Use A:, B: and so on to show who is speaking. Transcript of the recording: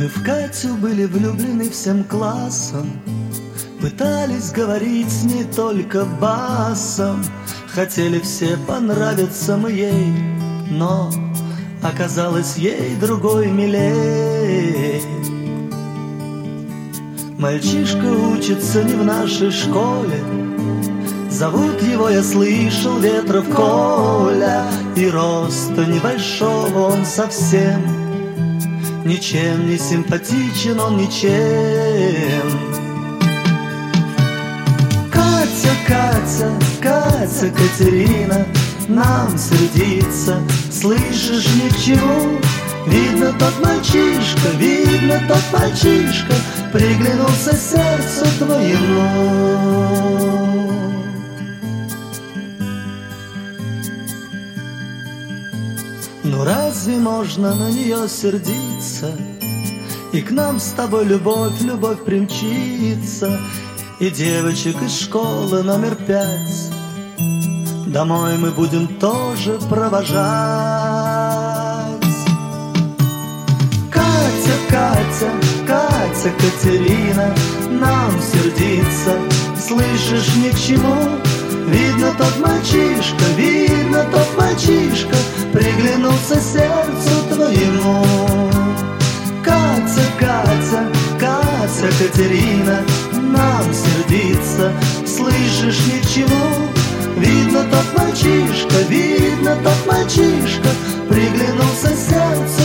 A: Мы в Катю были влюблены всем классом, пытались говорить с ней только басом. Хотели все понравиться мы ей, но оказалось ей другой милей. Мальчишка учится не в нашей школе, зовут его, я слышал, Ветров Коля. И роста небольшого он совсем, ничем не симпатичен он, ничем. Катя, Катя, Катя, Катерина нам сердится, слышишь, ни к чему. Видно, тот мальчишка, видно, тот мальчишка приглянулся сердцу твоему. Ну разве можно на нее сердиться? И к нам с тобой любовь, любовь примчится. И девочек из школы номер 5 домой мы будем тоже провожать. Катя, Катя, Катя, Катерина нам сердится, слышишь, ни к чему. Видно, тот мальчишка, видно, тот мальчишка приглянулся сердцу твоему. Катя, Катя, Катя, Катерина нам сердится, слышишь, ни к чему. Видно, тот мальчишка, видно, тот мальчишка приглянулся сердцу